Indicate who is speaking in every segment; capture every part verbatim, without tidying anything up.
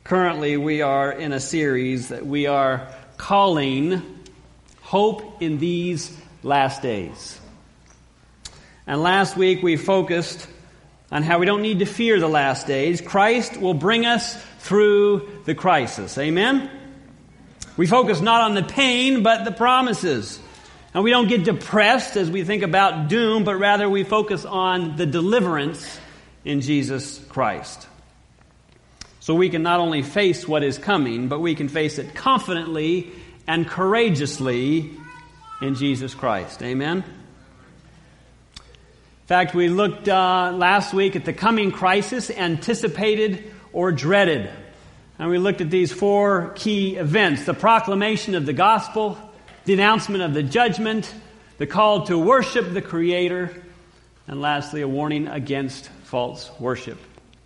Speaker 1: Currently, we are in a series that we are calling Hope in These Last Days. And last week we focused on how we don't need to fear the last days. Christ will bring us through the crisis. Amen? We focus not on the pain, but the promises. And we don't get depressed as we think about doom, but rather we focus on the deliverance in Jesus Christ. So we can not only face what is coming, but we can face it confidently and courageously in Jesus Christ. Amen? In fact, we looked uh, last week at the coming crisis, anticipated or dreaded. And we looked at these four key events: the proclamation of the gospel, the announcement of the judgment, the call to worship the Creator, and lastly, a warning against false worship.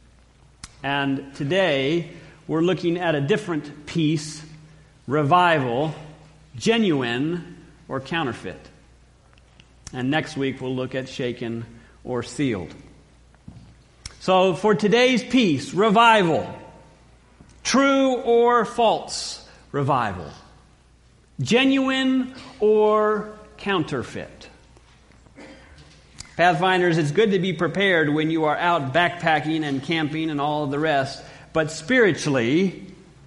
Speaker 1: And today, we're looking at a different piece: revival, genuine or counterfeit. And next week, we'll look at shaken or sealed. So for today's piece, revival, true or false revival, genuine or counterfeit. Pathfinders, it's good to be prepared when you are out backpacking and camping and all of the rest. But spiritually,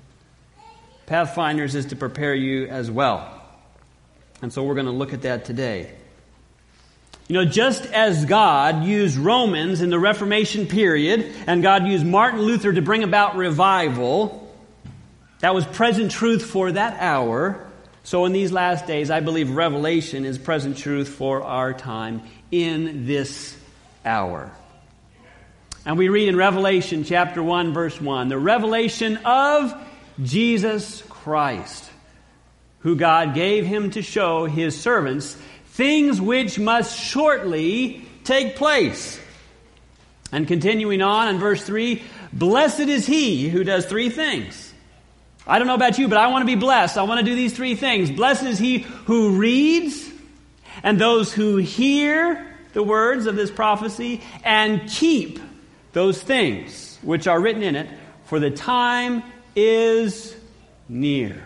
Speaker 1: Pathfinders is to prepare you as well. And so we're going to look at that today. You know, just as God used Romans in the Reformation period, and God used Martin Luther to bring about revival, that was present truth for that hour. So in these last days, I believe Revelation is present truth for our time in this hour. And we read in Revelation chapter one, verse one, the revelation of Jesus Christ, who God gave him to show his servants things which must shortly take place. And continuing on in verse three, blessed is he who does three things. I don't know about you, but I want to be blessed. I want to do these three things. Blessed is he who reads, and those who hear the words of this prophecy, and keep those things which are written in it, for the time is near.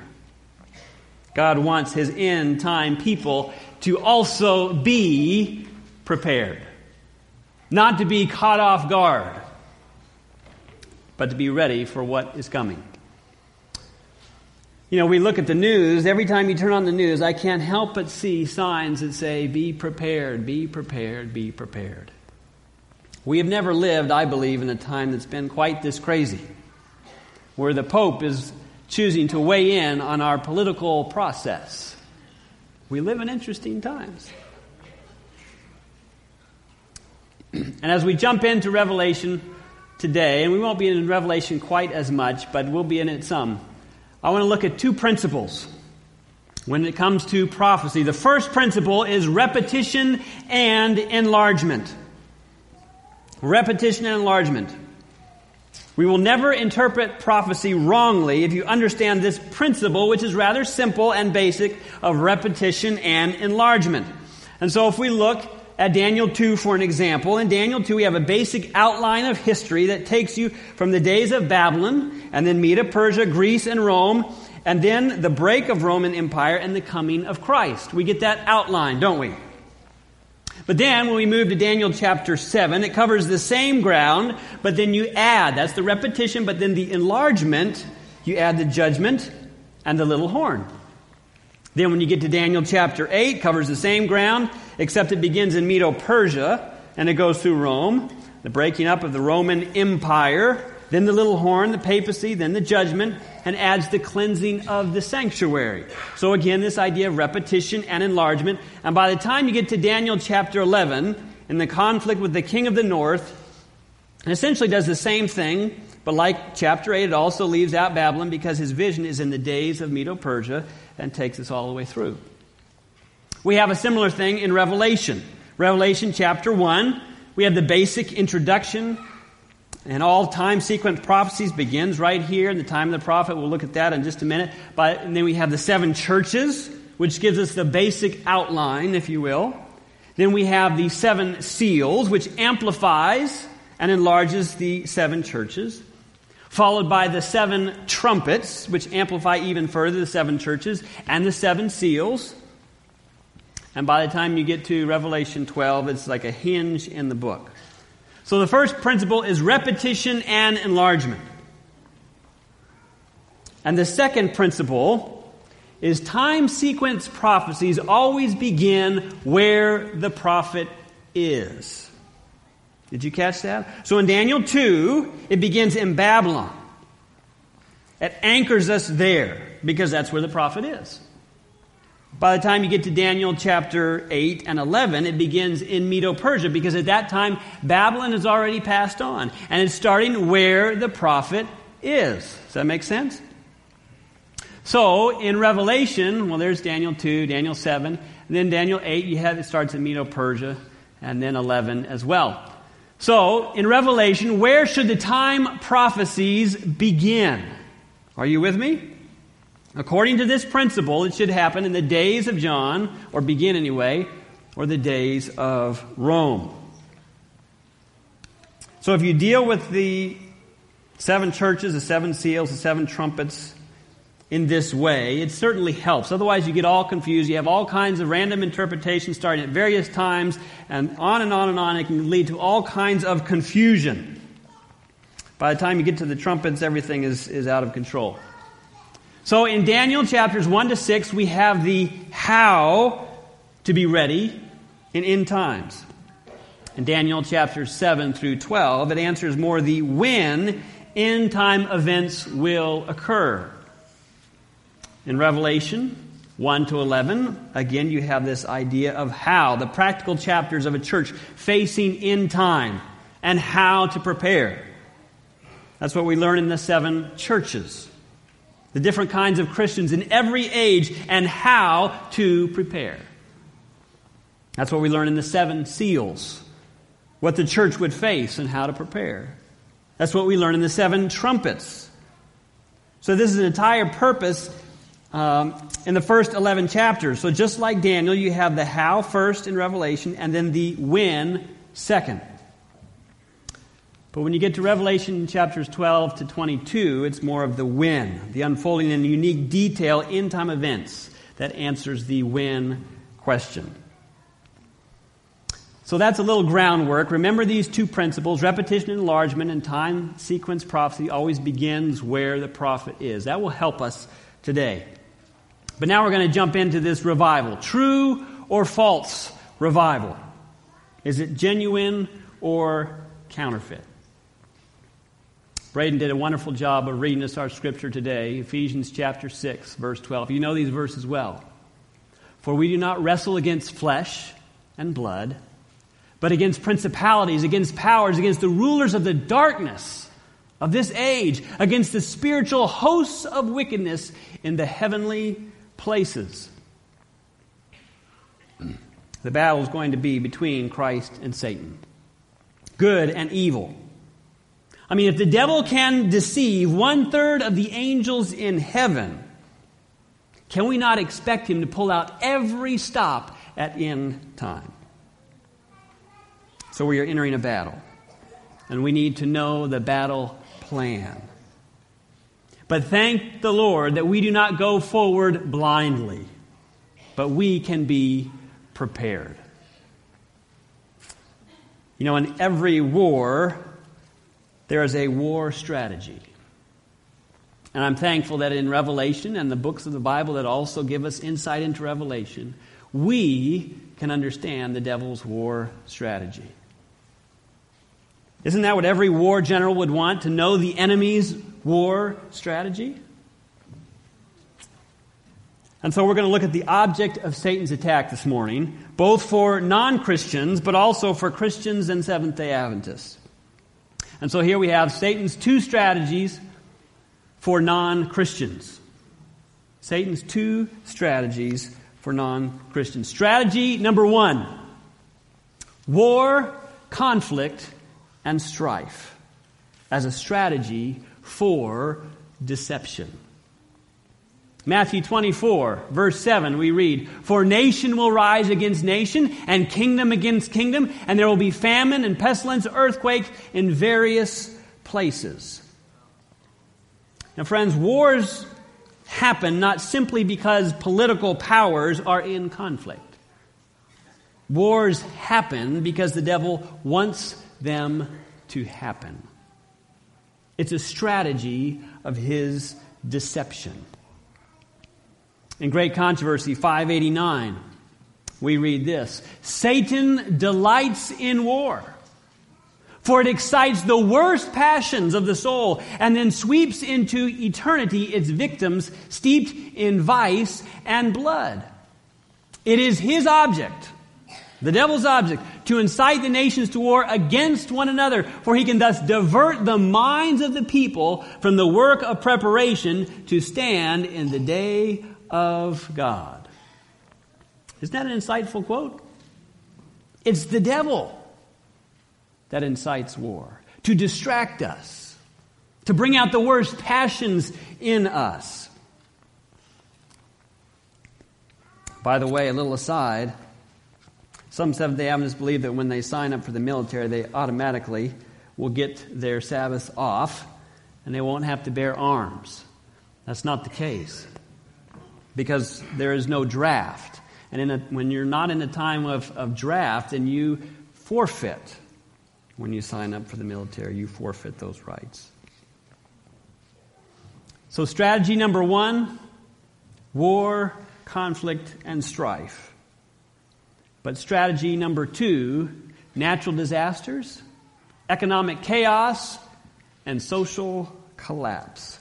Speaker 1: God wants his end time people to also be prepared. Not to be caught off guard, but to be ready for what is coming. You know, we look at the news. Every time you turn on the news, I can't help but see signs that say, be prepared, be prepared, be prepared. We have never lived, I believe, in a time that's been quite this crazy, where the Pope is choosing to weigh in on our political process. We live in interesting times. And as we jump into Revelation today, and we won't be in Revelation quite as much, but we'll be in it some, I want to look at two principles when it comes to prophecy. The first principle is repetition and enlargement. Repetition and enlargement. We will never interpret prophecy wrongly if you understand this principle, which is rather simple and basic, of repetition and enlargement. And so if we look at Daniel two for an example, in Daniel two we have a basic outline of history that takes you from the days of Babylon, and then Medo Persia, Greece, and Rome, and then the break of Roman Empire and the coming of Christ. We get that outline, don't we? But then when we move to Daniel chapter seven, it covers the same ground, but then you add, that's the repetition, but then the enlargement, you add the judgment and the little horn. Then when you get to Daniel chapter eight, covers the same ground, except it begins in Medo Persia, and it goes through Rome, the breaking up of the Roman Empire, then the little horn, the papacy, then the judgment, and adds the cleansing of the sanctuary. So again, this idea of repetition and enlargement. And by the time you get to Daniel chapter eleven, in the conflict with the king of the north, it essentially does the same thing, but like chapter eight, it also leaves out Babylon because his vision is in the days of Medo Persia and takes us all the way through. We have a similar thing in Revelation. Revelation chapter one, we have the basic introduction, and all time sequence prophecies begins right here in the time of the prophet. We'll look at that in just a minute. But and then we have the seven churches, which gives us the basic outline, if you will. Then we have the seven seals, which amplifies and enlarges the seven churches. followed by the seven trumpets, which amplify even further the seven churches, and the seven seals. And by the time you get to Revelation twelve, it's like a hinge in the book. So the first principle is repetition and enlargement. And the second principle is time sequence prophecies always begin where the prophet is. Did you catch that? So in Daniel two, it begins in Babylon. It anchors us there because that's where the prophet is. By the time you get to Daniel chapter eight and eleven, it begins in Medo-Persia because at that time, Babylon has already passed on. And it's starting where the prophet is. Does that make sense? So, in Revelation, well, there's Daniel two, Daniel seven, then Daniel eight, you have it starts in Medo-Persia, and then eleven as well. So, in Revelation, where should the time prophecies begin? Are you with me? According to this principle, it should happen in the days of John, or begin anyway, or the days of Rome. So if you deal with the seven churches, the seven seals, the seven trumpets in this way, it certainly helps. Otherwise, you get all confused. You have all kinds of random interpretations starting at various times, and on and on and on. It can lead to all kinds of confusion. By the time you get to the trumpets, everything is, is out of control. So in Daniel chapters one to six, we have the how to be ready in end times. In Daniel chapters seven through twelve, it answers more the when end time events will occur. In Revelation one to eleven, again you have this idea of how, the practical chapters of a church facing end time and how to prepare. That's what we learn in the seven churches. The different kinds of Christians in every age and how to prepare. That's what we learn in the seven seals. What the church would face and how to prepare. That's what we learn in the seven trumpets. So this is an entire purpose um, in the first eleven chapters. So just like Daniel, you have the how first in Revelation and then the when second. But when you get to Revelation chapters twelve to twenty-two, it's more of the when, the unfolding in unique detail end-time events that answers the when question. So that's a little groundwork. Remember these two principles, repetition and enlargement, and time sequence prophecy always begins where the prophet is. That will help us today. But now we're going to jump into this revival. True or false revival? Is it genuine or counterfeit? Braden did a wonderful job of reading us our scripture today, Ephesians chapter six, verse twelve. You know these verses well. For we do not wrestle against flesh and blood, but against principalities, against powers, against the rulers of the darkness of this age, against the spiritual hosts of wickedness in the heavenly places. The battle is going to be between Christ and Satan. Good and evil. I mean, if the devil can deceive one-third of the angels in heaven, can we not expect him to pull out every stop at end time? So we are entering a battle, and we need to know the battle plan. But thank the Lord that we do not go forward blindly, but we can be prepared. You know, in every war, there is a war strategy. And I'm thankful that in Revelation and the books of the Bible that also give us insight into Revelation, we can understand the devil's war strategy. Isn't that what every war general would want, to know the enemy's war strategy? And so we're going to look at the object of Satan's attack this morning, both for non-Christians, but also for Christians and Seventh-day Adventists. And so here we have Satan's two strategies for non-Christians. Satan's two strategies for non-Christians. Strategy number one: war, conflict, and strife as a strategy for deception. Matthew twenty-four, verse seven, we read, "For nation will rise against nation, and kingdom against kingdom, and there will be famine and pestilence, earthquakes in various places." Now, friends, wars happen not simply because political powers are in conflict. Wars happen because the devil wants them to happen. It's a strategy of his deception. In Great Controversy five eighty-nine, we read this: Satan delights in war, for it excites the worst passions of the soul and then sweeps into eternity its victims steeped in vice and blood. It is his object, the devil's object, to incite the nations to war against one another, for he can thus divert the minds of the people from the work of preparation to stand in the day of God. Isn't that an insightful quote? It's the devil that incites war, to distract us, to bring out the worst passions in us. By the way, a little aside, some Seventh-day Adventists believe that when they sign up for the military, they automatically will get their Sabbath off and they won't have to bear arms. That's not the case, because there is no draft. And in a, when you're not in a time of, of draft, then you forfeit. When you sign up for the military, you forfeit those rights. So strategy number one, war, conflict, and strife. But strategy number two, natural disasters, economic chaos, and social collapse.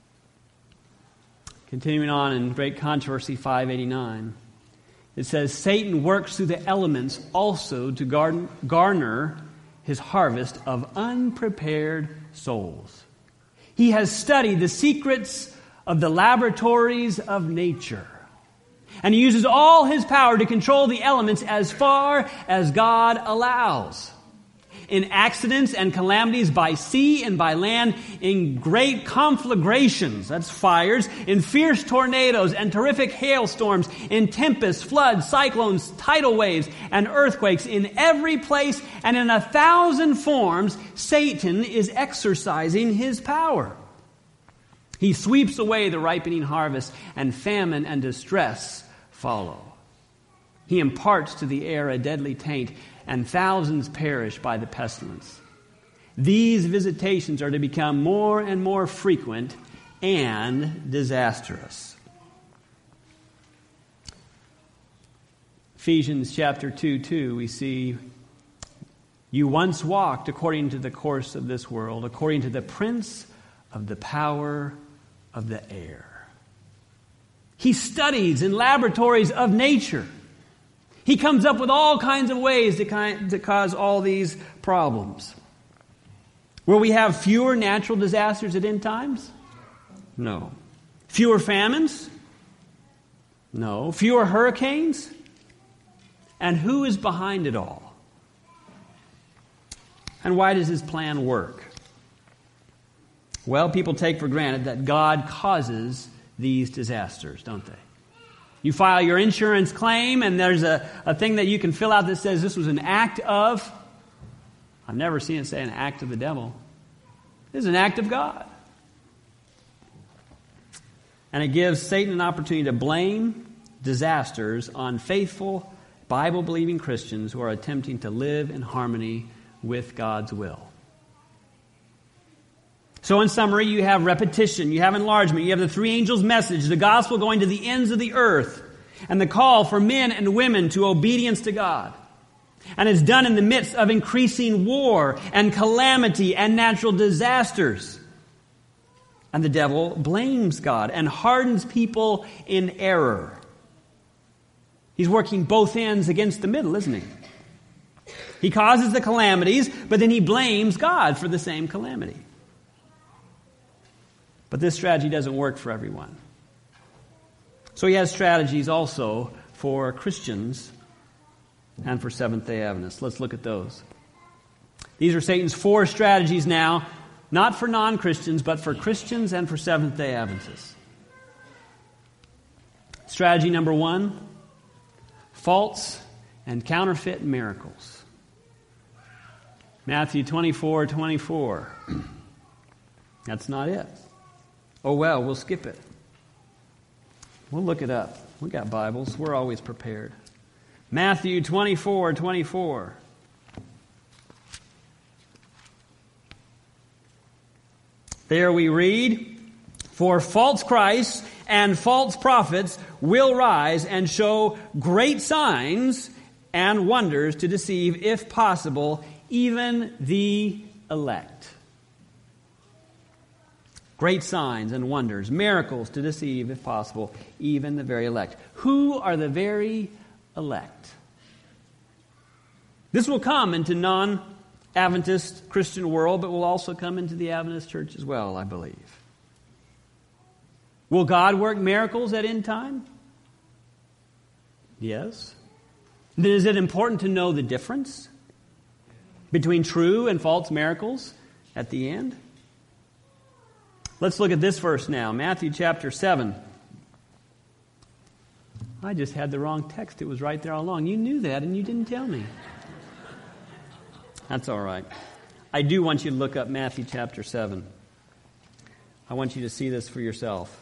Speaker 1: Continuing on in Great Controversy five eighty-nine, it says, Satan works through the elements also to garner, garner his harvest of unprepared souls. He has studied the secrets of the laboratories of nature, and he uses all his power to control the elements as far as God allows. In accidents and calamities by sea and by land, in great conflagrations, that's fires, in fierce tornadoes and terrific hailstorms, in tempests, floods, cyclones, tidal waves, and earthquakes, in every place and in a thousand forms, Satan is exercising his power. He sweeps away the ripening harvest, and famine and distress follow. He imparts to the air a deadly taint, and thousands perish by the pestilence. These visitations are to become more and more frequent and disastrous. Ephesians chapter two, two, we see, you once walked according to the course of this world, according to the prince of the power of the air. He studies in laboratories of nature. He comes up with all kinds of ways to, kind, to cause all these problems. Will we have fewer natural disasters at end times? No. Fewer famines? No. Fewer hurricanes? And who is behind it all? And why does his plan work? Well, people take for granted that God causes these disasters, don't they? You file your insurance claim, and there's a, a thing that you can fill out that says this was an act of... I've never seen it say an act of the devil. This is an act of God. And it gives Satan an opportunity to blame disasters on faithful, Bible-believing Christians who are attempting to live in harmony with God's will. So in summary, you have repetition, you have enlargement, you have the three angels' message, the gospel going to the ends of the earth, and the call for men and women to obedience to God. And it's done in the midst of increasing war and calamity and natural disasters. And the devil blames God and hardens people in error. He's working both ends against the middle, isn't he? He causes the calamities, but then he blames God for the same calamity. But this strategy doesn't work for everyone. So he has strategies also for Christians and for Seventh-day Adventists. Let's look at those. These are Satan's four strategies now, not for non-Christians, but for Christians and for Seventh-day Adventists. Strategy number one, false and counterfeit miracles. Matthew twenty-four twenty-four. That's not it. Oh well, we'll skip it. We'll look it up. We got Bibles. We're always prepared. Matthew twenty-four twenty-four. There we read, "For false Christs and false prophets will rise and show great signs and wonders to deceive, if possible, even the elect." Great signs and wonders, miracles to deceive, if possible, even the very elect. Who are the very elect? This will come into non-Adventist Christian world, but will also come into the Adventist church as well, I believe. Will God work miracles at end time? Yes. Then is it important to know the difference between true and false miracles at the end? Let's look at this verse now, Matthew chapter seven. I just had the wrong text. It was right there all along. You knew that and you didn't tell me. That's all right. I do want you to look up Matthew chapter seven. I want you to see this for yourself.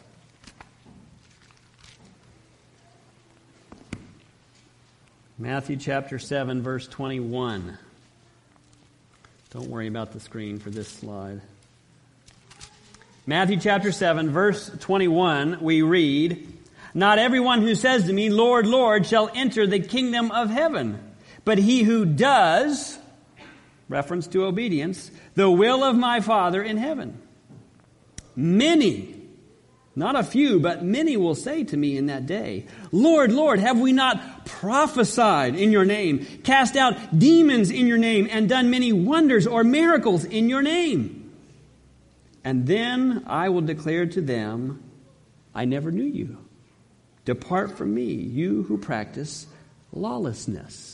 Speaker 1: Matthew chapter seven, verse twenty-one. Don't worry about the screen for this slide. Matthew chapter seven, verse twenty-one, we read, "Not everyone who says to me, 'Lord, Lord,' shall enter the kingdom of heaven, but he who does," reference to obedience, "the will of my Father in heaven. Many," not a few, but many will say to me in that day, "Lord, Lord, have we not prophesied in your name, cast out demons in your name, and done many wonders or miracles in your name? And then I will declare to them, I never knew you. Depart from me, you who practice lawlessness."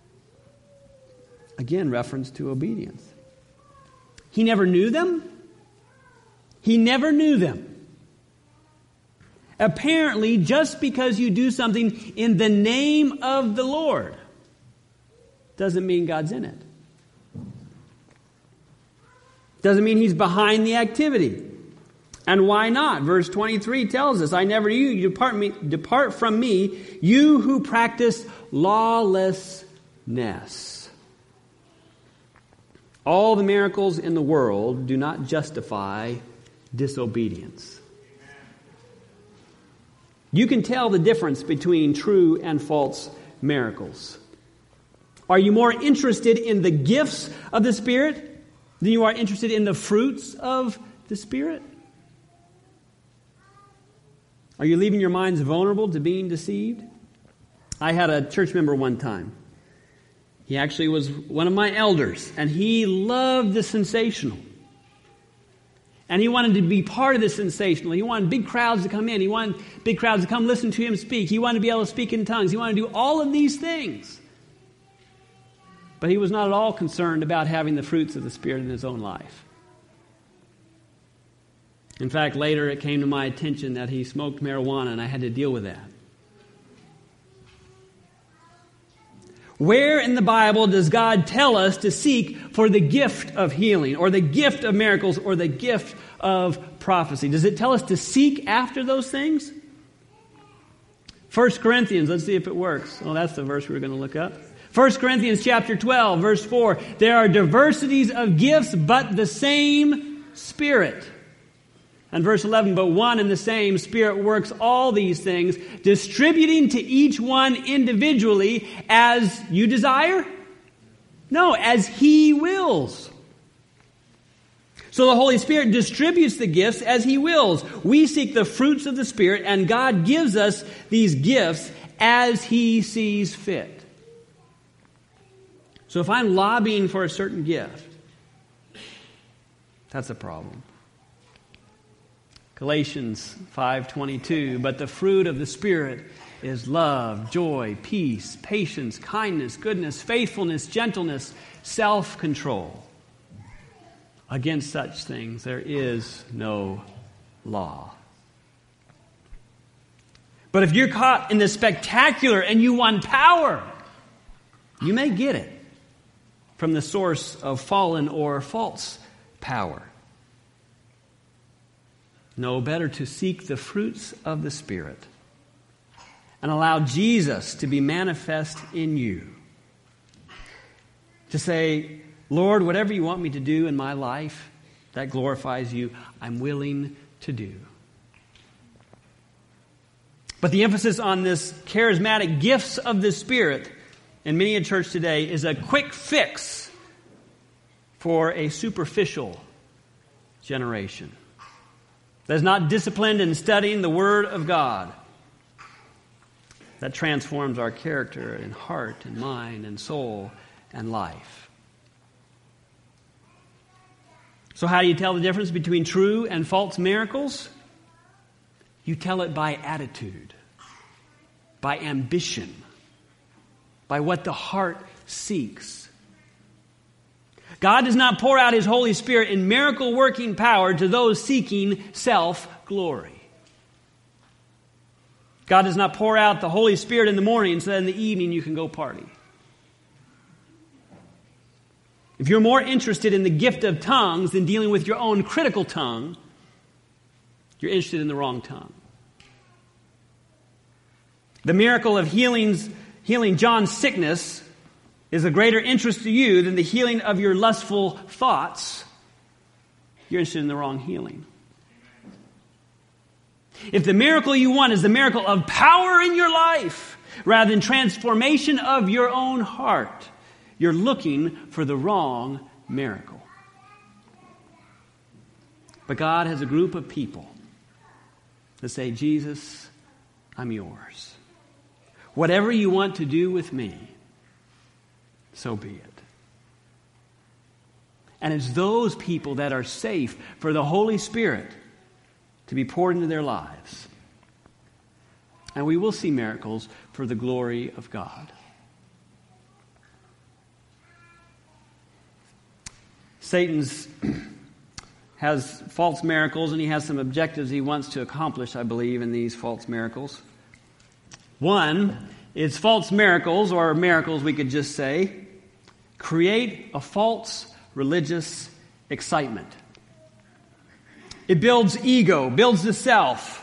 Speaker 1: Again, reference to obedience. He never knew them? He never knew them. Apparently, just because you do something in the name of the Lord doesn't mean God's in it. Doesn't mean He's behind the activity. And why not? Verse twenty-three tells us, "I never knew you. Depart, me, depart from me, you who practice lawlessness." All the miracles in the world do not justify disobedience. You can tell the difference between true and false miracles. Are you more interested in the gifts of the Spirit than you are interested in the fruits of the Spirit? Are you leaving your minds vulnerable to being deceived? I had a church member one time. He actually was one of my elders, and he loved the sensational. And he wanted to be part of the sensational. He wanted big crowds to come in. He wanted big crowds to come listen to him speak. He wanted to be able to speak in tongues. He wanted to do all of these things. But he was not at all concerned about having the fruits of the Spirit in his own life. In fact, later it came to my attention that he smoked marijuana, and I had to deal with that. Where in the Bible does God tell us to seek for the gift of healing, or the gift of miracles, or the gift of prophecy? Does it tell us to seek after those things? First Corinthians, let's see if it works. Oh, that's the verse we were going to look up. First Corinthians chapter twelve, verse four. "There are diversities of gifts, but the same Spirit." And verse eleven, "But one and the same Spirit works all these things, distributing to each one individually as you desire?" No, as He wills. So the Holy Spirit distributes the gifts as He wills. We seek the fruits of the Spirit, and God gives us these gifts as He sees fit. So if I'm lobbying for a certain gift, that's a problem. Galatians five twenty-two, "But the fruit of the Spirit is love, joy, peace, patience, kindness, goodness, faithfulness, gentleness, self-control. Against such things there is no law." But if you're caught in the spectacular and you want power, you may get it from the source of fallen or false power. No, better to seek the fruits of the Spirit and allow Jesus to be manifest in you. To say, Lord, whatever you want me to do in my life that glorifies you, I'm willing to do. But the emphasis on this charismatic gifts of the Spirit in many a church today is a quick fix for a superficial generation that is not disciplined in studying the Word of God, that transforms our character and heart and mind and soul and life. So how do you tell the difference between true and false miracles? You tell it by attitude, by ambition, by what the heart seeks. God does not pour out His Holy Spirit in miracle-working power to those seeking self-glory. God does not pour out the Holy Spirit in the morning so that in the evening you can go party. If you're more interested in the gift of tongues than dealing with your own critical tongue, you're interested in the wrong tongue. The miracle of healings, healing John's sickness is of greater interest to you than the healing of your lustful thoughts. You're interested in the wrong healing. If the miracle you want is the miracle of power in your life rather than transformation of your own heart, you're looking for the wrong miracle. But God has a group of people that say, Jesus, I'm yours. Whatever you want to do with me, so be it. And it's those people that are safe for the Holy Spirit to be poured into their lives. And we will see miracles for the glory of God. Satan's has false miracles, and he has some objectives he wants to accomplish, I believe, in these false miracles. One is false miracles, or miracles we could just say, create a false religious excitement. It builds ego, builds the self,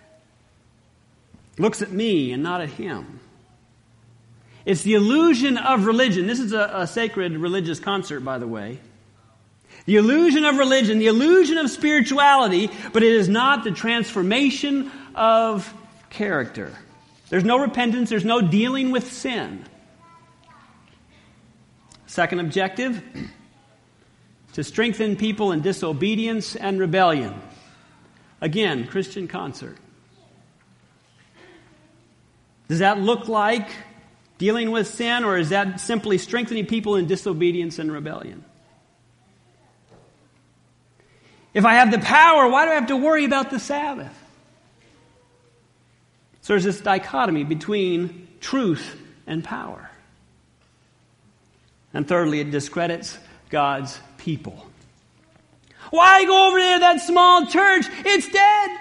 Speaker 1: looks at me and not at him. It's the illusion of religion. This is a, a sacred religious concert, by the way. The illusion of religion, the illusion of spirituality, but it is not the transformation of character. There's no repentance, there's no dealing with sin. Second objective, to strengthen people in disobedience and rebellion. Again, Christian concert. Does that look like dealing with sin, or is that simply strengthening people in disobedience and rebellion? If I have the power, why do I have to worry about the Sabbath? So there's this dichotomy between truth and power. And thirdly, it discredits God's people. Why go over there, that small church? It's dead.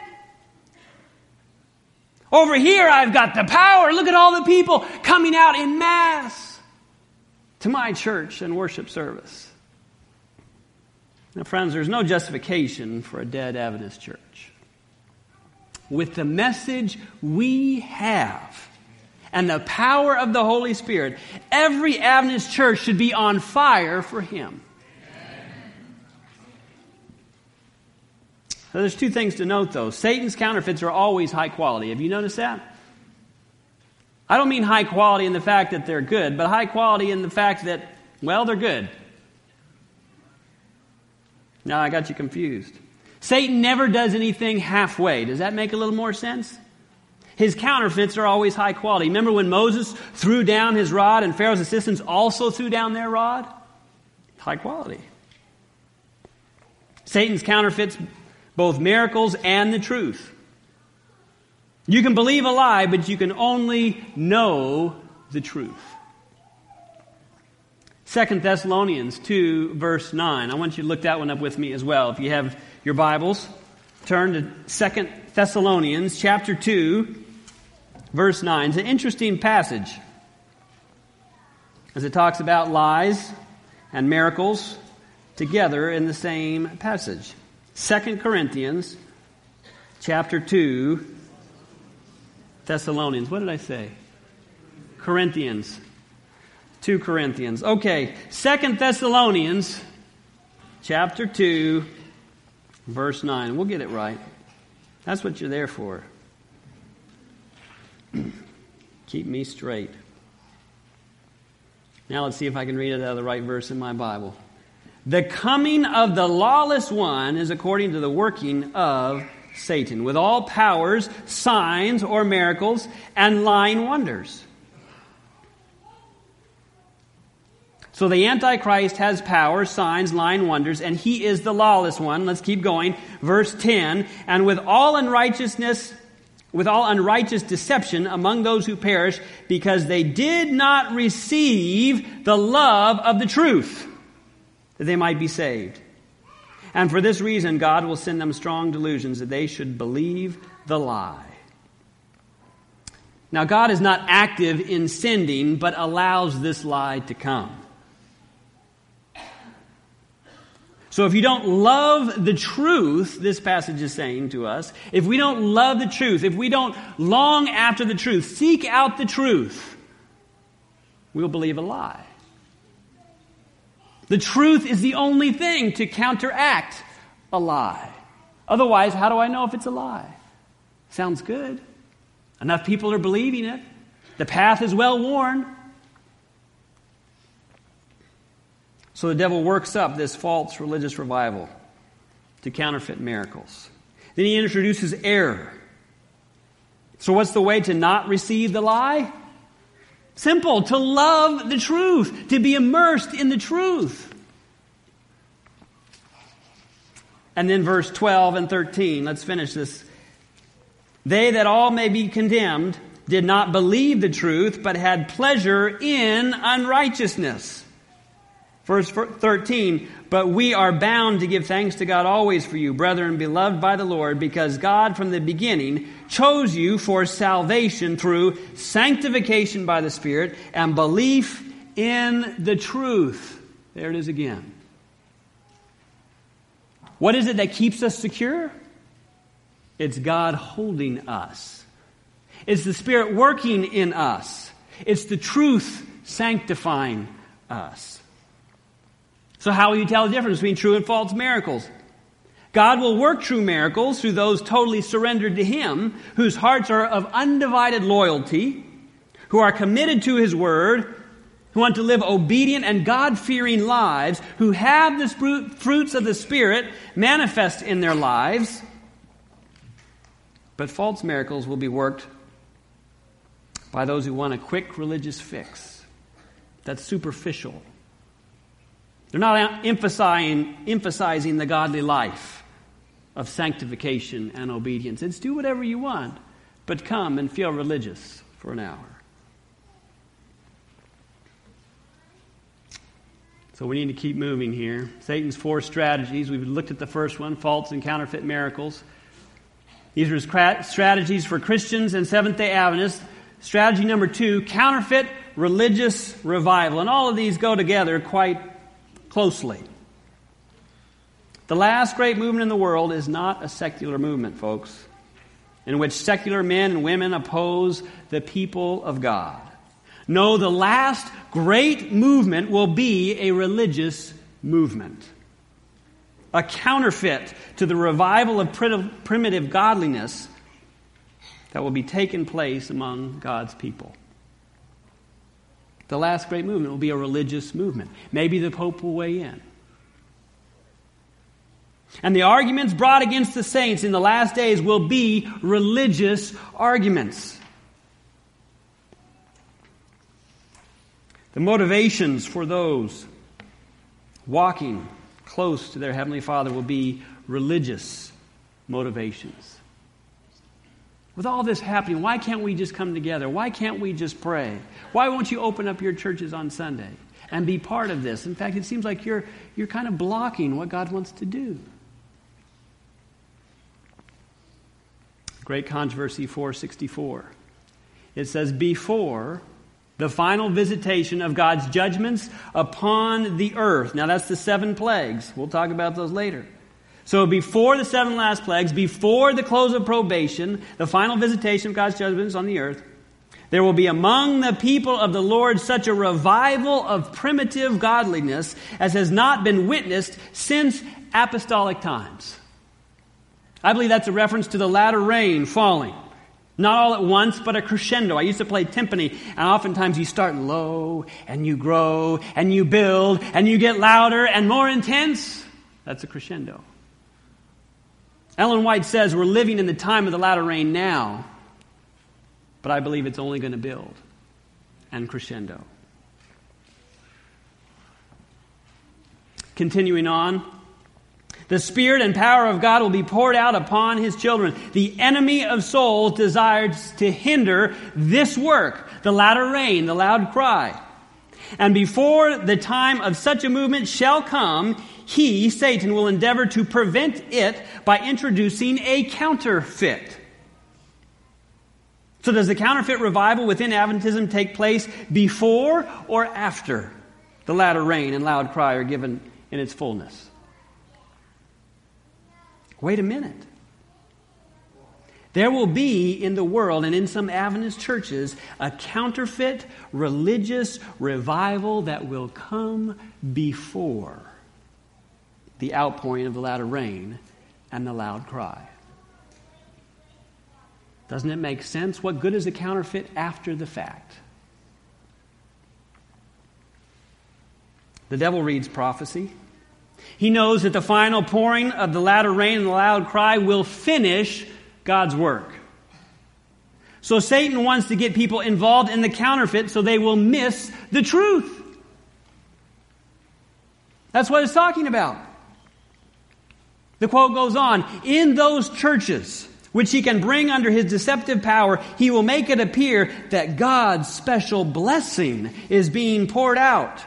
Speaker 1: Over here, I've got the power. Look at all the people coming out in mass to my church and worship service. Now, friends, there's no justification for a dead Adventist church. With the message we have and the power of the Holy Spirit, every Adventist church should be on fire for Him. So there's two things to note, though. Satan's counterfeits are always high quality. Have you noticed that? I don't mean high quality in the fact that they're good, but high quality in the fact that, well, they're good. Now I got you confused. Satan never does anything halfway. Does that make a little more sense? His counterfeits are always high quality. Remember when Moses threw down his rod and Pharaoh's assistants also threw down their rod? High quality. Satan's counterfeits both miracles and the truth. You can believe a lie, but you can only know the truth. Second Thessalonians two, verse nine. I want you to look that one up with me as well. If you have your Bibles, turn to Second Thessalonians chapter two, verse nine. It's an interesting passage as it talks about lies and miracles together in the same passage. Second Corinthians chapter two, Thessalonians. What did I say? Corinthians. two Corinthians. Okay, Second Thessalonians, chapter two, verse nine. We'll get it right. That's what you're there for. Keep me straight. Now let's see if I can read it out of the right verse in my Bible. The coming of the lawless one is according to the working of Satan, with all powers, signs or miracles, and lying wonders. So the Antichrist has power, signs, lying wonders, and he is the lawless one. Let's keep going. Verse ten, and with all unrighteousness, with all unrighteous deception among those who perish, because they did not receive the love of the truth, that they might be saved. And for this reason, God will send them strong delusions, that they should believe the lie. Now, God is not active in sending, but allows this lie to come. So if you don't love the truth, this passage is saying to us, if we don't love the truth, if we don't long after the truth, seek out the truth, we'll believe a lie. The truth is the only thing to counteract a lie. Otherwise, how do I know if it's a lie? Sounds good. Enough people are believing it. The path is well worn. So the devil works up this false religious revival to counterfeit miracles. Then he introduces error. So what's the way to not receive the lie? Simple, to love the truth, to be immersed in the truth. And then verse twelve and thirteen, let's finish this. They that all may be condemned did not believe the truth, but had pleasure in unrighteousness. Verse thirteen, but we are bound to give thanks to God always for you, brethren, beloved by the Lord, because God from the beginning chose you for salvation through sanctification by the Spirit and belief in the truth. There it is again. What is it that keeps us secure? It's God holding us. It's the Spirit working in us. It's the truth sanctifying us. So how will you tell the difference between true and false miracles? God will work true miracles through those totally surrendered to Him, whose hearts are of undivided loyalty, who are committed to His Word, who want to live obedient and God-fearing lives, who have the fruits of the Spirit manifest in their lives. But false miracles will be worked by those who want a quick religious fix. That's superficial. They're not emphasizing, emphasizing the godly life of sanctification and obedience. It's do whatever you want, but come and feel religious for an hour. So we need to keep moving here. Satan's four strategies. We've looked at the first one, false and counterfeit miracles. These are strategies for Christians and Seventh-day Adventists. Strategy number two, counterfeit religious revival. And all of these go together quite closely. The last great movement in the world is not a secular movement, folks, in which secular men and women oppose the people of God. No, the last great movement will be a religious movement. A counterfeit to the revival of primitive godliness that will be taking place among God's people. The last great movement will be a religious movement. Maybe the Pope will weigh in. And the arguments brought against the saints in the last days will be religious arguments. The motivations for those walking close to their Heavenly Father will be religious motivations. With all this happening, why can't we just come together? Why can't we just pray? Why won't you open up your churches on Sunday and be part of this? In fact, it seems like you're you're kind of blocking what God wants to do. Great Controversy four sixty-four. It says, before the final visitation of God's judgments upon the earth. Now that's the seven plagues. We'll talk about those later. So before the seven last plagues, before the close of probation, the final visitation of God's judgments on the earth, there will be among the people of the Lord such a revival of primitive godliness as has not been witnessed since apostolic times. I believe that's a reference to the latter rain falling. Not all at once, but a crescendo. I used to play timpani, and oftentimes you start low, and you grow, and you build, and you get louder and more intense. That's a crescendo. Ellen White says we're living in the time of the latter rain now, but I believe it's only going to build and crescendo. Continuing on, the Spirit and power of God will be poured out upon His children. The enemy of souls desires to hinder this work, the latter rain, the loud cry. And before the time of such a movement shall come, he, Satan, will endeavor to prevent it by introducing a counterfeit. So does the counterfeit revival within Adventism take place before or after the latter rain and loud cry are given in its fullness? Wait a minute. There will be in the world and in some Adventist churches a counterfeit religious revival that will come before the outpouring of the latter rain and the loud cry. Doesn't it make sense? What good is a counterfeit after the fact? The devil reads prophecy. He knows that the final pouring of the latter rain and the loud cry will finish God's work. So Satan wants to get people involved in the counterfeit so they will miss the truth. That's what it's talking about. The quote goes on, in those churches which he can bring under his deceptive power, he will make it appear that God's special blessing is being poured out.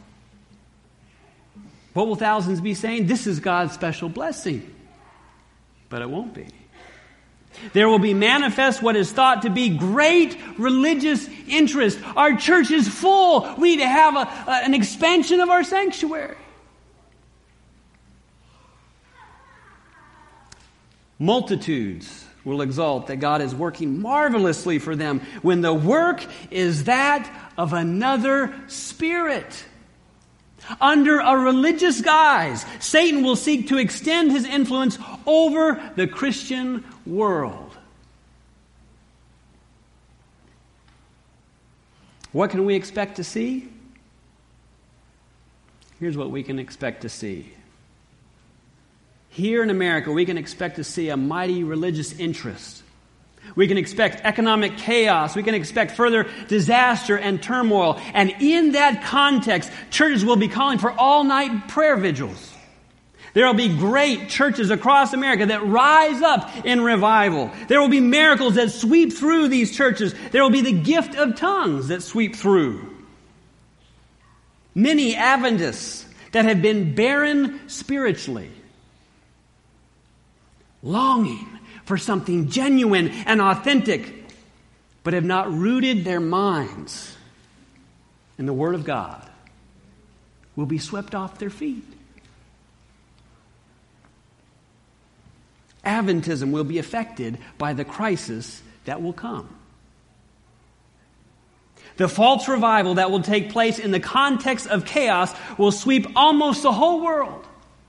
Speaker 1: What will thousands be saying? This is God's special blessing. But it won't be. There will be manifest what is thought to be great religious interest. Our church is full. We need to have a, a, an expansion of our sanctuary. Multitudes will exult that God is working marvelously for them when the work is that of another spirit. Under a religious guise, Satan will seek to extend his influence over the Christian world. What can we expect to see? Here's what we can expect to see. Here in America, we can expect to see a mighty religious interest. We can expect economic chaos. We can expect further disaster and turmoil. And in that context, churches will be calling for all-night prayer vigils. There will be great churches across America that rise up in revival. There will be miracles that sweep through these churches. There will be the gift of tongues that sweep through. Many Adventists that have been barren spiritually, longing for something genuine and authentic, but have not rooted their minds in the Word of God, will be swept off their feet. Adventism will be affected by the crisis that will come. The false revival that will take place in the context of chaos will sweep almost the whole world.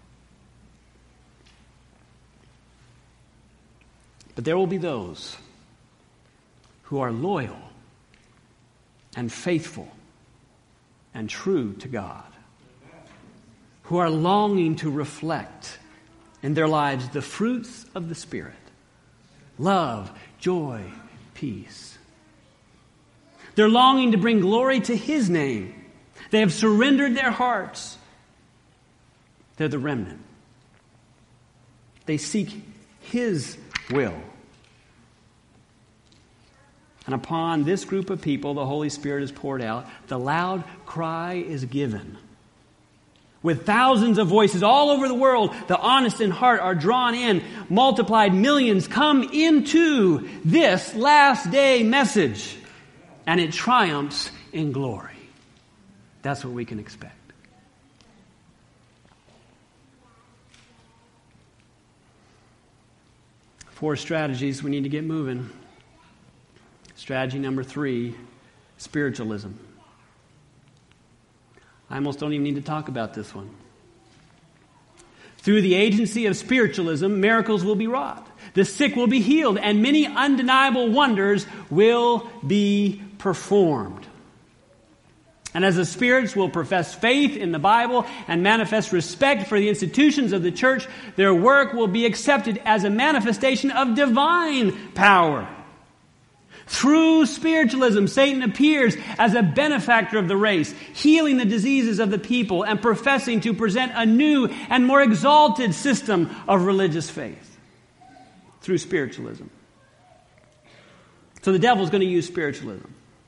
Speaker 1: But there will be those who are loyal and faithful and true to God, who are longing to reflect in their lives the fruits of the Spirit: love, joy, peace. They're longing to bring glory to His name. They have surrendered their hearts. They're the remnant. They seek His will. And upon this group of people, the Holy Spirit is poured out. The loud cry is given. With thousands of voices all over the world, the honest in heart are drawn in. Multiplied millions come into this last day message. And it triumphs in glory. That's what we can expect. Four strategies we need to get moving. Strategy number three, spiritualism. I almost don't even need to talk about this one. Through the agency of spiritualism, miracles will be wrought. The sick will be healed, and many undeniable wonders will be performed. And as the spirits will profess faith in the Bible and manifest respect for the institutions of the church, their work will be accepted as a manifestation of divine power. Through spiritualism, Satan appears as a benefactor of the race, healing the diseases of the people and professing to present a new and more exalted system of religious faith. Through spiritualism. So the devil's going to use spiritualism.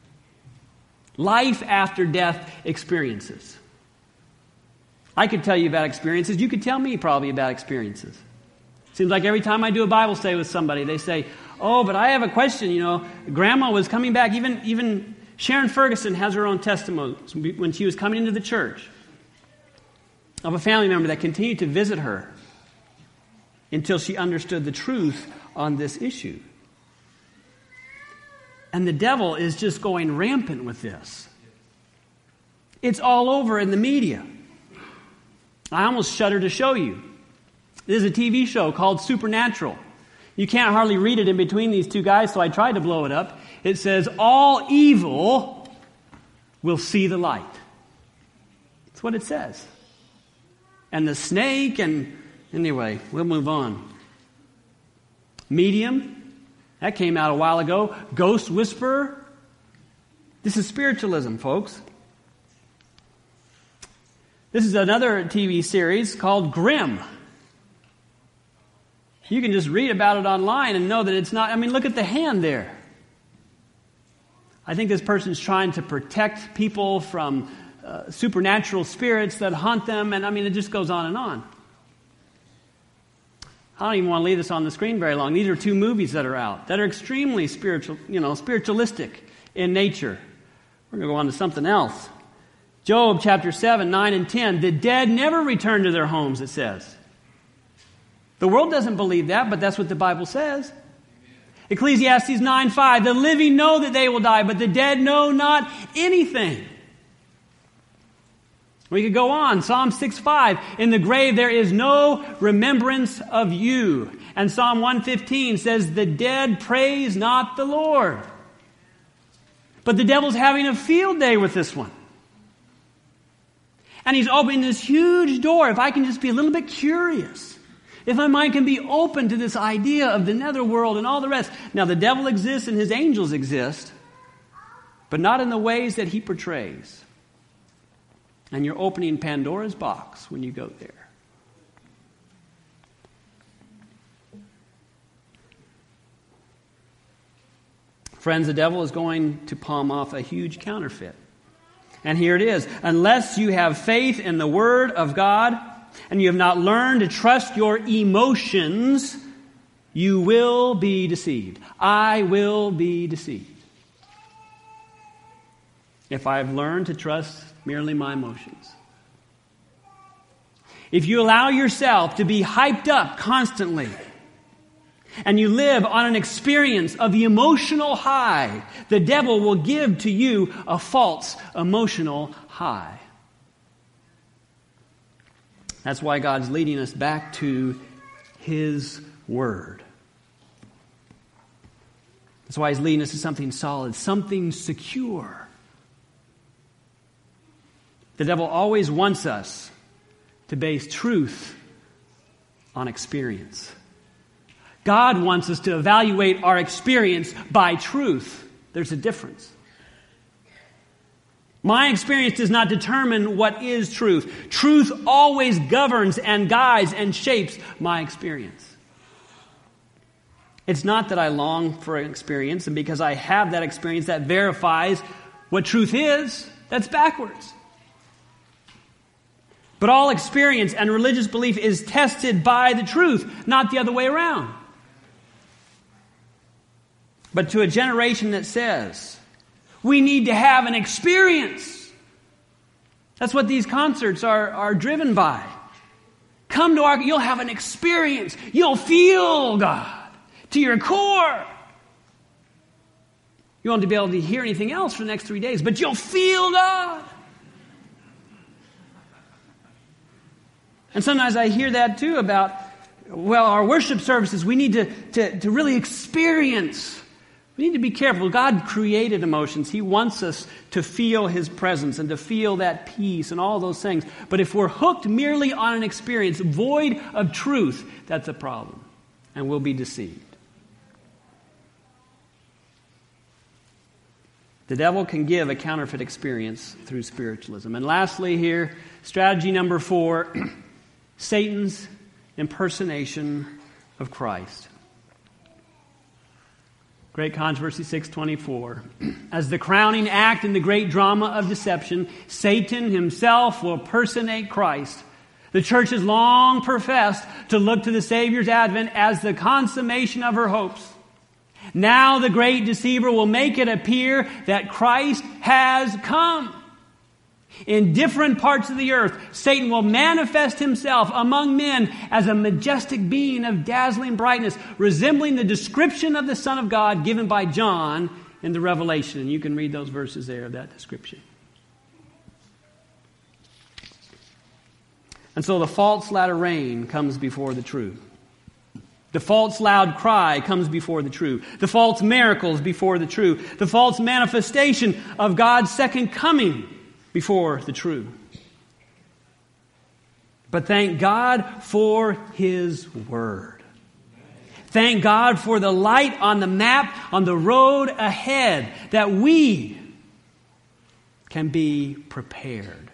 Speaker 1: Life after death experiences. I could tell you about experiences. You could tell me probably about experiences. Seems like every time I do a Bible study with somebody, they say, oh, but I have a question. You know, Grandma was coming back. Even, even Sharon Ferguson has her own testimony when she was coming into the church of a family member that continued to visit her until she understood the truth on this issue. And the devil is just going rampant with this. It's all over in the media. I almost shudder to show you. There's a T V show called Supernatural. You can't hardly read it in between these two guys, so I tried to blow it up. It says, all evil will see the light. That's what it says. And the snake and... Anyway, we'll move on. Medium. That came out a while ago. Ghost whisperer. This is spiritualism, folks. This is another T V series called Grimm. You can just read about it online and know that it's not... I mean, look at the hand there. I think this person's trying to protect people from uh, supernatural spirits that haunt them. And I mean, it just goes on and on. I don't even want to leave this on the screen very long. These are two movies that are out that are extremely spiritual, you know, spiritualistic in nature. We're going to go on to something else. Job chapter seven, nine, and ten. The dead never return to their homes, it says. The world doesn't believe that, but that's what the Bible says. Ecclesiastes nine, five. The living know that they will die, but the dead know not anything. We could go on. Psalm six, five. In the grave there is no remembrance of you. And Psalm one fifteen says, the dead praise not the Lord. But the devil's having a field day with this one. And he's opening this huge door. If I can just be a little bit curious, if my mind can be open to this idea of the netherworld and all the rest. Now, the devil exists and his angels exist, but not in the ways that he portrays. And you're opening Pandora's box when you go there. Friends, the devil is going to palm off a huge counterfeit. And here it is. Unless you have faith in the Word of God and you have not learned to trust your emotions, you will be deceived. I will be deceived. If I have learned to trust merely my emotions. If you allow yourself to be hyped up constantly, and you live on an experience of the emotional high, the devil will give to you a false emotional high. That's why God's leading us back to His Word. That's why He's leading us to something solid, something secure. The devil always wants us to base truth on experience. God wants us to evaluate our experience by truth. There's a difference. My experience does not determine what is truth. Truth always governs and guides and shapes my experience. It's not that I long for an experience, and because I have that experience that verifies what truth is. That's backwards. But all experience and religious belief is tested by the truth, not the other way around. But to a generation that says, we need to have an experience. That's what these concerts are, are driven by. Come to our, you'll have an experience. You'll feel God. to your core. You won't be able to hear anything else for the next three days, but you'll feel God. And sometimes I hear that too about, well, our worship services, we need to, to, to really experience. We need to be careful. God created emotions. He wants us to feel His presence and to feel that peace and all those things. But if we're hooked merely on an experience void of truth, that's a problem. And we'll be deceived. The devil can give a counterfeit experience through spiritualism. And lastly here, strategy number four, Satan's impersonation of Christ. Great Controversy six twenty-four. As the crowning act in the great drama of deception, Satan himself will personate Christ. The church has long professed to look to the Savior's advent as the consummation of her hopes. Now the great deceiver will make it appear that Christ has come. In different parts of the earth, Satan will manifest himself among men as a majestic being of dazzling brightness, resembling the description of the Son of God given by John in the Revelation. And you can read those verses there of that description. And so the false latter rain comes before the true. The false loud cry comes before the true. The false miracles before the true. The false manifestation of God's second coming before the true. But thank God for His Word. Thank God for the light on the map, on the road ahead, that we can be prepared.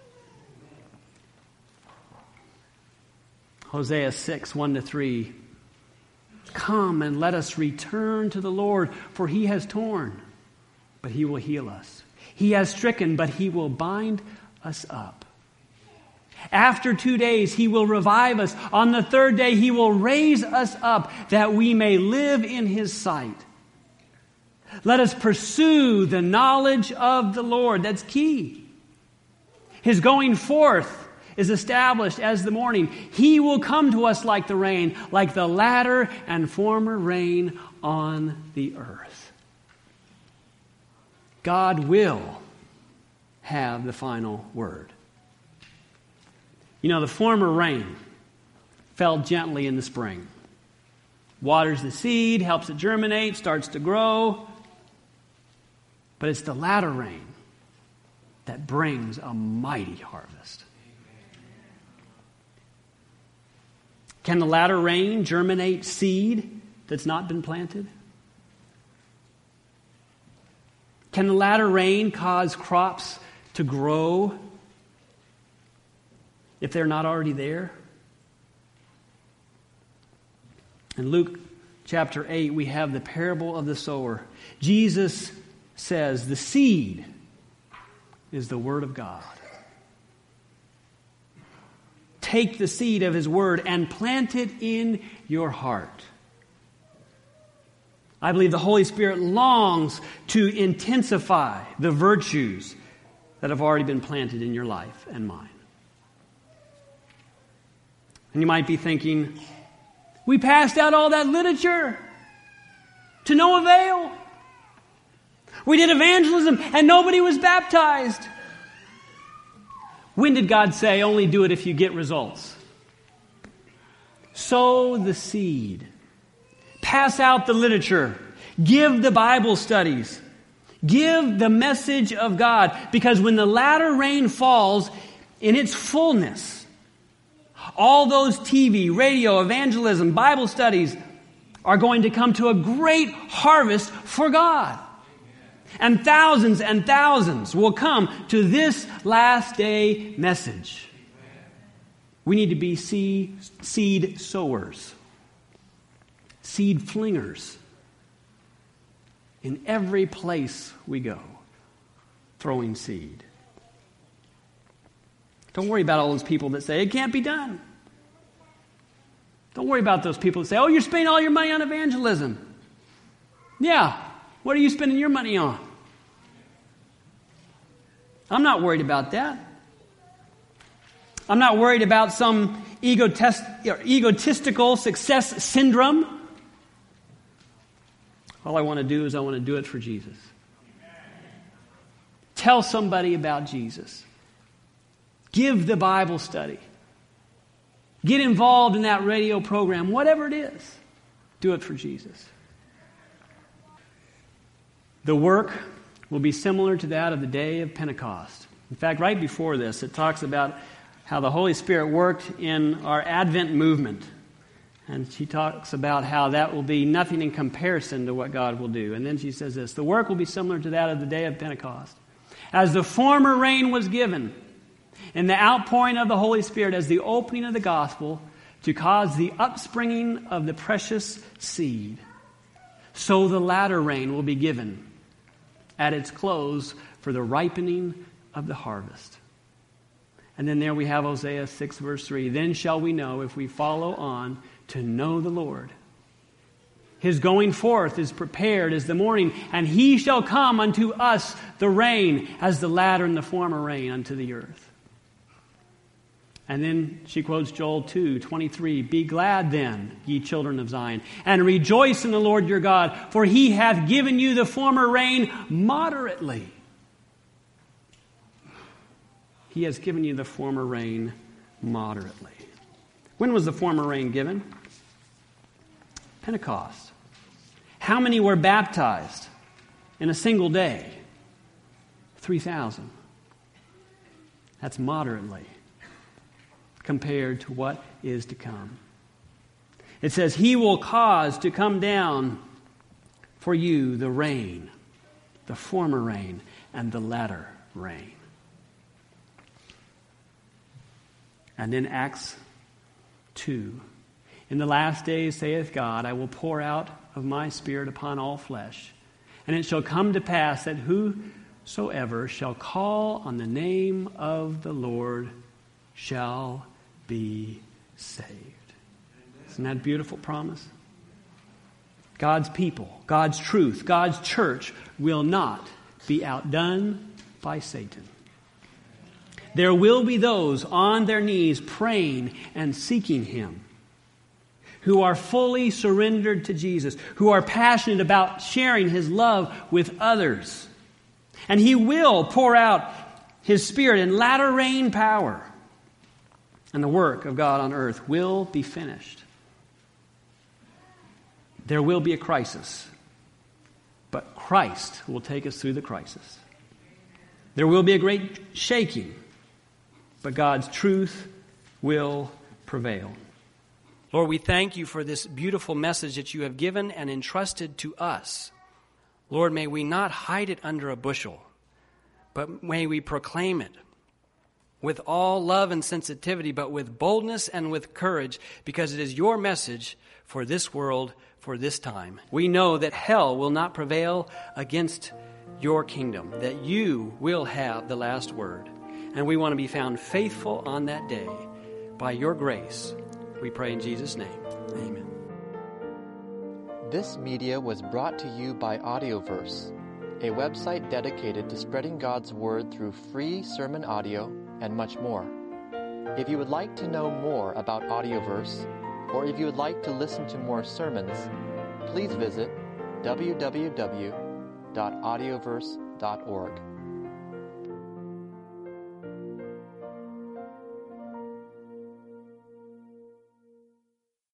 Speaker 1: Hosea six, one to three. Come and let us return to the Lord, for He has torn, but He will heal us. He has stricken, but He will bind us up. After two days, He will revive us. On the third day, He will raise us up, that we may live in His sight. Let us pursue the knowledge of the Lord. That's key. His going forth is established as the morning. He will come to us like the rain, like the latter and former rain on the earth. God will have the final word. You know, the former rain fell gently in the spring. Waters the seed, helps it germinate, starts to grow. But it's the latter rain that brings a mighty harvest. Can the latter rain germinate seed that's not been planted? Can the latter rain cause crops to grow if they're not already there? In Luke chapter eight, we have the parable of the sower. Jesus says the seed is the word of God. Take the seed of His word and plant it in your heart. I believe the Holy Spirit longs to intensify the virtues that have already been planted in your life and mine. And you might be thinking, we passed out all that literature to no avail. We did evangelism and nobody was baptized. When did God say, only do it if you get results? Sow the seed. Pass out the literature. Give the Bible studies. Give the message of God. Because when the latter rain falls in its fullness, all those T V, radio, evangelism, Bible studies are going to come to a great harvest for God. And thousands and thousands will come to this last day message. We need to be seed, seed sowers, seed flingers in every place we go, throwing seed. Don't worry about all those people that say, it can't be done. Don't worry about those people that say, oh, you're spending all your money on evangelism. Yeah. What are you spending your money on? I'm not worried about that. I'm not worried about some egotist- egotistical success syndrome. All I want to do is I want to do it for Jesus. Tell somebody about Jesus. Give the Bible study. Get involved in that radio program, whatever it is. Do it for Jesus. The work will be similar to that of the day of Pentecost. In fact, right before this, it talks about how the Holy Spirit worked in our Advent movement. And she talks about how that will be nothing in comparison to what God will do. And then she says this, the work will be similar to that of the day of Pentecost. As the former rain was given in the outpouring of the Holy Spirit as the opening of the gospel to cause the upspringing of the precious seed, so the latter rain will be given at its close for the ripening of the harvest. And then there we have Hosea six verse three. Then shall we know if we follow on to know the Lord. His going forth is prepared as the morning, and he shall come unto us the rain as the latter and the former rain unto the earth. And then she quotes Joel two twenty-three. Be glad then, ye children of Zion, and rejoice in the Lord your God, for he hath given you the former rain moderately. He has given you the former rain moderately. When was the former rain given? Pentecost. How many were baptized in a single day? three thousand. That's moderately compared to what is to come. It says, he will cause to come down for you the rain, the former rain, and the latter rain. And then Acts two. In the last days, saith God, I will pour out of my Spirit upon all flesh. And it shall come to pass that whosoever shall call on the name of the Lord shall be saved. Isn't that a beautiful promise? God's people, God's truth, God's church will not be outdone by Satan. There will be those on their knees praying and seeking Him, who are fully surrendered to Jesus, who are passionate about sharing His love with others. And He will pour out His Spirit in latter rain power. And the work of God on earth will be finished. There will be a crisis, but Christ will take us through the crisis. There will be a great shaking, but God's truth will prevail. Lord, we thank you for this beautiful message that you have given and entrusted to us. Lord, may we not hide it under a bushel, but may we proclaim it with all love and sensitivity, but with boldness and with courage, because it is your message for this world, for this time. We know that hell will not prevail against your kingdom, that you will have the last word. And we want to be found faithful on that day. By your grace, we pray in Jesus' name. Amen.
Speaker 2: This media was brought to you by Audioverse, a website dedicated to spreading God's word through free sermon audio and much more. If you would like to know more about Audioverse, or if you would like to listen to more sermons, please visit w w w dot audioverse dot org.